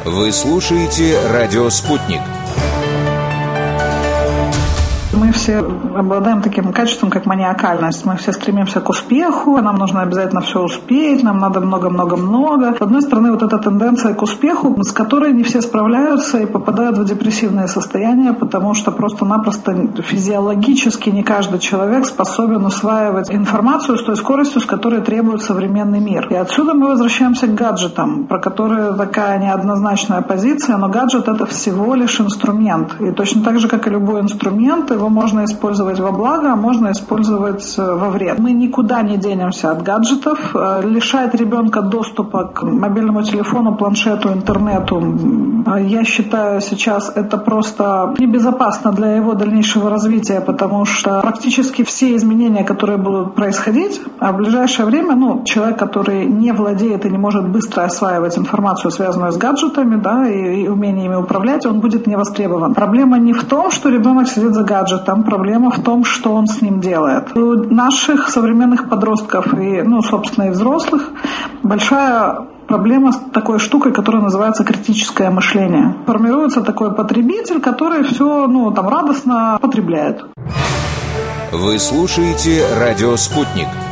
Вы слушаете «Радио Спутник». Мы все обладаем таким качеством, как маниакальность. Мы все стремимся к успеху, нам нужно обязательно все успеть, нам надо много-много-много. С одной стороны, вот эта тенденция к успеху, с которой не все справляются и попадают в депрессивное состояние, потому что просто-напросто физиологически не каждый человек способен усваивать информацию с той скоростью, с которой требует современный мир. И отсюда мы возвращаемся к гаджетам, про которые такая неоднозначная позиция, но гаджет — это всего лишь инструмент. И точно так же, как и любой инструмент, его можно использовать во благо, а можно использовать во вред. Мы никуда не денемся от гаджетов. Лишать ребенка доступа к мобильному телефону, планшету, интернету, я считаю, сейчас это просто небезопасно для его дальнейшего развития, потому что практически все изменения, которые будут происходить, а в ближайшее время, человек, который не владеет и не может быстро осваивать информацию, связанную с гаджетами, да, и умениями управлять, он будет не востребован. Проблема не в том, что ребенок сидит за гаджетом, проблема в том, что он с ним делает. У наших современных подростков и, собственно, и взрослых большая проблема с такой штукой, которая называется критическое мышление. Формируется такой потребитель, который все, радостно потребляет. Вы слушаете «Радио Спутник».